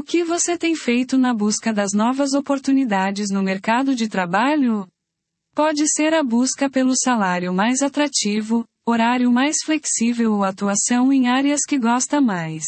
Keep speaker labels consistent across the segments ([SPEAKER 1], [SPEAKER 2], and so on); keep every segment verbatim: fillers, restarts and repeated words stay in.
[SPEAKER 1] que você tem feito na busca das novas oportunidades no mercado de trabalho? Pode ser a busca pelo salário mais atrativo, horário mais flexível ou atuação em áreas que gosta mais.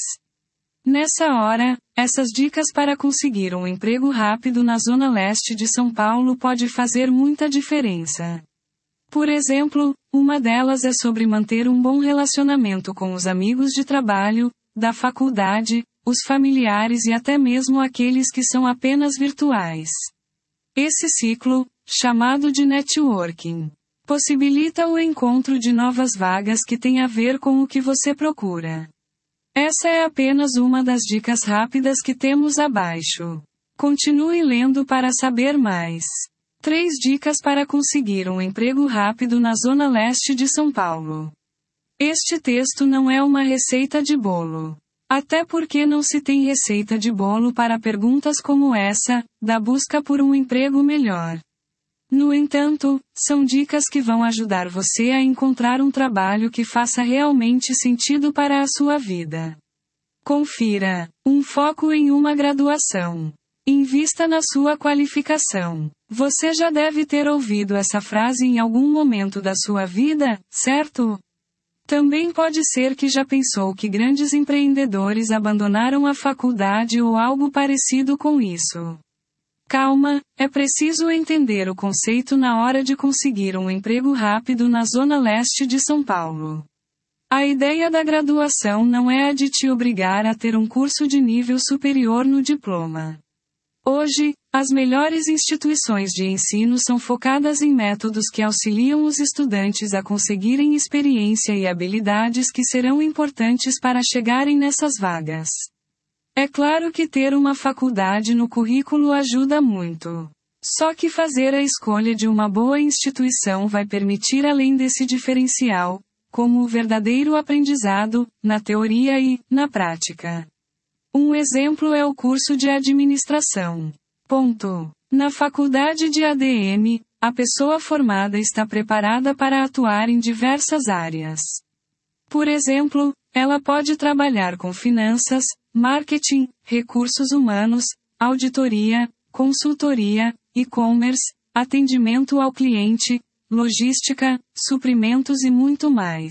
[SPEAKER 1] Nessa hora, essas dicas para conseguir um emprego rápido na Zona Leste de São Paulo pode fazer muita diferença. Por exemplo, uma delas é sobre manter um bom relacionamento com os amigos de trabalho, da faculdade, os familiares e até mesmo aqueles que são apenas virtuais. Esse ciclo, chamado de networking, possibilita o encontro de novas vagas que têm a ver com o que você procura. Essa é apenas uma das dicas rápidas que temos abaixo. Continue lendo para saber mais. três dicas para conseguir um emprego rápido na Zona Leste de São Paulo. Este texto não é uma receita de bolo. Até porque não se tem receita de bolo para perguntas como essa, da busca por um emprego melhor. No entanto, são dicas que vão ajudar você a encontrar um trabalho que faça realmente sentido para a sua vida. Confira. Um foco em uma graduação. Invista na sua qualificação. Você já deve ter ouvido essa frase em algum momento da sua vida, certo? Também pode ser que já pensou que grandes empreendedores abandonaram a faculdade ou algo parecido com isso. Calma, é preciso entender o conceito na hora de conseguir um emprego rápido na Zona Leste de São Paulo. A ideia da graduação não é a de te obrigar a ter um curso de nível superior no diploma. Hoje, as melhores instituições de ensino são focadas em métodos que auxiliam os estudantes a conseguirem experiência e habilidades que serão importantes para chegarem nessas vagas. É claro que ter uma faculdade no currículo ajuda muito. Só que fazer a escolha de uma boa instituição vai permitir além desse diferencial, como o verdadeiro aprendizado, na teoria e, na prática. Um exemplo é o curso de administração. Ponto. Na faculdade de A D M, a pessoa formada está preparada para atuar em diversas áreas. Por exemplo, ela pode trabalhar com finanças, marketing, recursos humanos, auditoria, consultoria, e-commerce, atendimento ao cliente, logística, suprimentos e muito mais.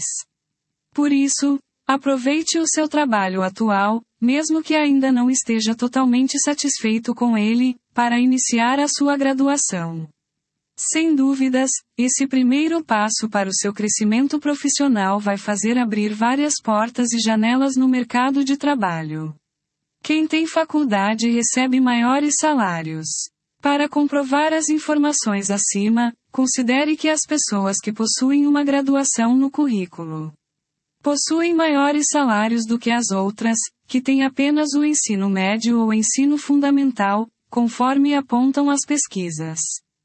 [SPEAKER 1] Por isso, aproveite o seu trabalho atual, mesmo que ainda não esteja totalmente satisfeito com ele, para iniciar a sua graduação. Sem dúvidas, esse primeiro passo para o seu crescimento profissional vai fazer abrir várias portas e janelas no mercado de trabalho. Quem tem faculdade recebe maiores salários. Para comprovar as informações acima, considere que as pessoas que possuem uma graduação no currículo possuem maiores salários do que as outras, que têm apenas o ensino médio ou ensino fundamental, conforme apontam as pesquisas.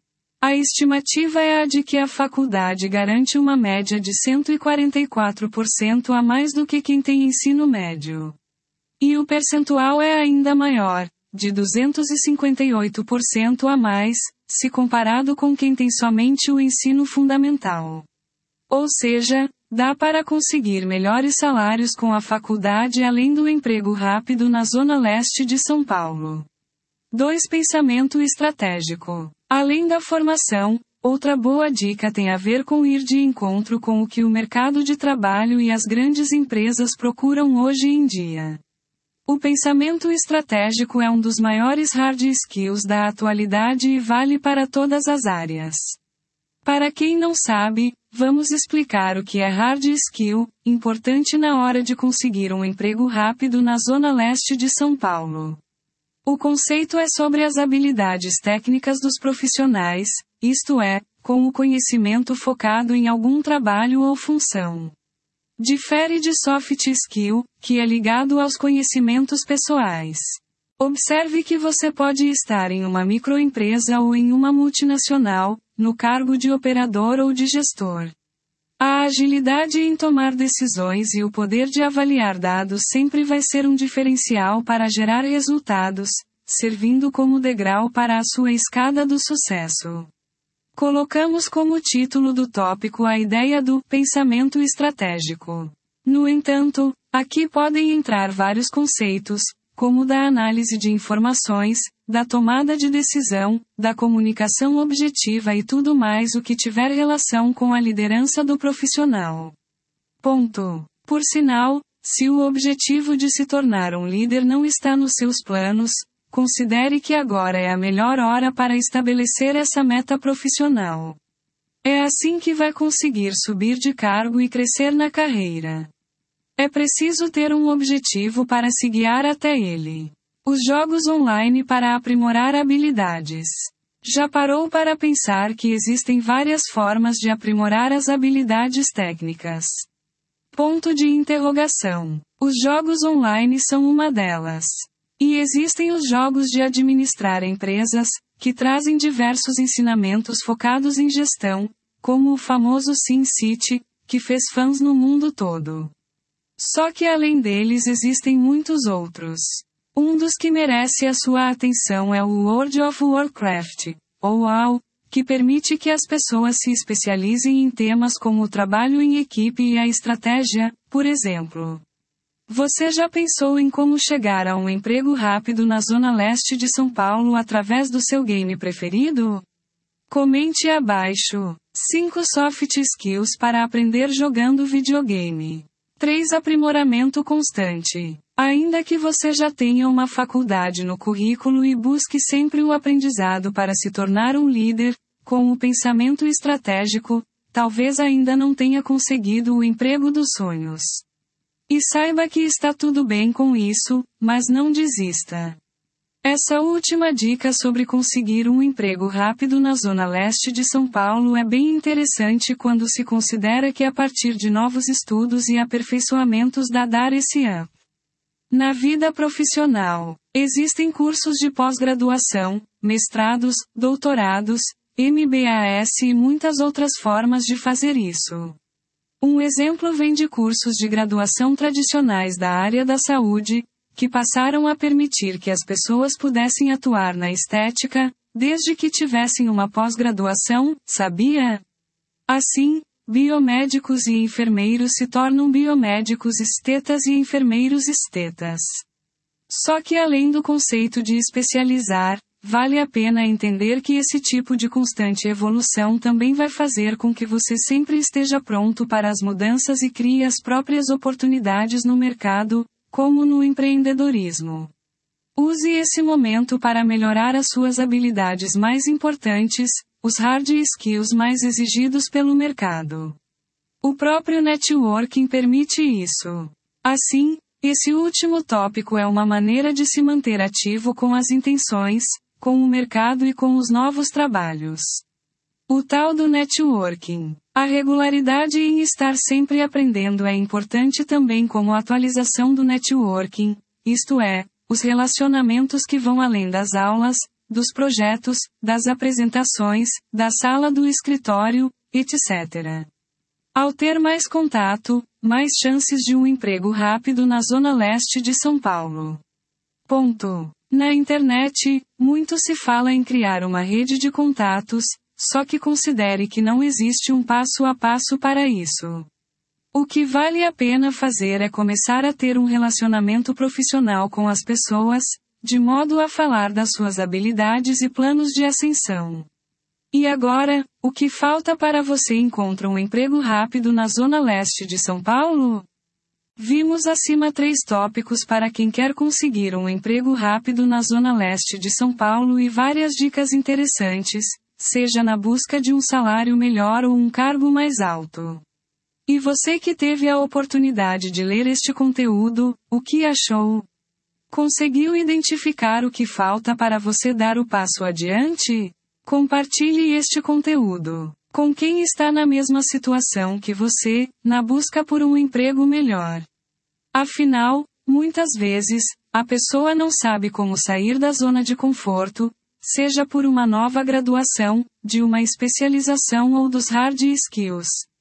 [SPEAKER 1] A estimativa é a de que a faculdade garante uma média de cento e quarenta e quatro por cento a mais do que quem tem ensino médio. E o percentual é ainda maior, de duzentos e cinquenta e oito por cento a mais, se comparado com quem tem somente o ensino fundamental. Ou seja, dá para conseguir melhores salários com a faculdade além do emprego rápido na Zona Leste de São Paulo. dois Pensamento estratégico. Além da formação, outra boa dica tem a ver com ir de encontro com o que o mercado de trabalho e as grandes empresas procuram hoje em dia. O pensamento estratégico é um dos maiores hard skills da atualidade e vale para todas as áreas. Para quem não sabe, vamos explicar o que é hard skill, importante na hora de conseguir um emprego rápido na Zona Leste de São Paulo. O conceito é sobre as habilidades técnicas dos profissionais, isto é, com o conhecimento focado em algum trabalho ou função. Difere de soft skill, que é ligado aos conhecimentos pessoais. Observe que você pode estar em uma microempresa ou em uma multinacional, no cargo de operador ou de gestor. A agilidade em tomar decisões e o poder de avaliar dados sempre vai ser um diferencial para gerar resultados, servindo como degrau para a sua escada do sucesso. Colocamos como título do tópico a ideia do pensamento estratégico. No entanto, aqui podem entrar vários conceitos, como da análise de informações, da tomada de decisão, da comunicação objetiva e tudo mais o que tiver relação com a liderança do profissional. Ponto. Por sinal, se o objetivo de se tornar um líder não está nos seus planos, considere que agora é a melhor hora para estabelecer essa meta profissional. É assim que vai conseguir subir de cargo e crescer na carreira. É preciso ter um objetivo para se guiar até ele. Os jogos online para aprimorar habilidades. Já parou para pensar que existem várias formas de aprimorar as habilidades técnicas? Ponto de interrogação. Os jogos online são uma delas. E existem os jogos de administrar empresas, que trazem diversos ensinamentos focados em gestão, como o famoso SimCity, que fez fãs no mundo todo. Só que além deles existem muitos outros. Um dos que merece a sua atenção é o World of Warcraft, ou WoW, que permite que as pessoas se especializem em temas como o trabalho em equipe e a estratégia, por exemplo. Você já pensou em como chegar a um emprego rápido na Zona Leste de São Paulo através do seu game preferido? Comente abaixo. cinco Soft Skills para aprender jogando videogame. três Aprimoramento constante. Ainda que você já tenha uma faculdade no currículo e busque sempre o aprendizado para se tornar um líder, com o pensamento estratégico, talvez ainda não tenha conseguido o emprego dos sonhos. E saiba que está tudo bem com isso, mas não desista. Essa última dica sobre conseguir um emprego rápido na Zona Leste de São Paulo é bem interessante quando se considera que a partir de novos estudos e aperfeiçoamentos dá dar esse up. Na vida profissional, existem cursos de pós-graduação, mestrados, doutorados, M B A S e muitas outras formas de fazer isso. Um exemplo vem de cursos de graduação tradicionais da área da saúde, que passaram a permitir que as pessoas pudessem atuar na estética, desde que tivessem uma pós-graduação, sabia? Assim, biomédicos e enfermeiros se tornam biomédicos estetas e enfermeiros estetas. Só que além do conceito de especializar, vale a pena entender que esse tipo de constante evolução também vai fazer com que você sempre esteja pronto para as mudanças e crie as próprias oportunidades no mercado, como no empreendedorismo. Use esse momento para melhorar as suas habilidades mais importantes, os hard skills mais exigidos pelo mercado. O próprio networking permite isso. Assim, esse último tópico é uma maneira de se manter ativo com as intenções, com o mercado e com os novos trabalhos. O tal do networking. A regularidade em estar sempre aprendendo é importante também como a atualização do networking, isto é, os relacionamentos que vão além das aulas, dos projetos, das apresentações, da sala do escritório, etcétera. Ao ter mais contato, mais chances de um emprego rápido na Zona Leste de São Paulo. Ponto. Na internet, muito se fala em criar uma rede de contatos, só que considere que não existe um passo a passo para isso. O que vale a pena fazer é começar a ter um relacionamento profissional com as pessoas, de modo a falar das suas habilidades e planos de ascensão. E agora, o que falta para você encontrar um emprego rápido na Zona Leste de São Paulo? Vimos acima três tópicos para quem quer conseguir um emprego rápido na Zona Leste de São Paulo e várias dicas interessantes, seja na busca de um salário melhor ou um cargo mais alto. E você que teve a oportunidade de ler este conteúdo, o que achou? Conseguiu identificar o que falta para você dar o passo adiante? Compartilhe este conteúdo com quem está na mesma situação que você, na busca por um emprego melhor. Afinal, muitas vezes, a pessoa não sabe como sair da zona de conforto, seja por uma nova graduação, de uma especialização ou dos hard skills.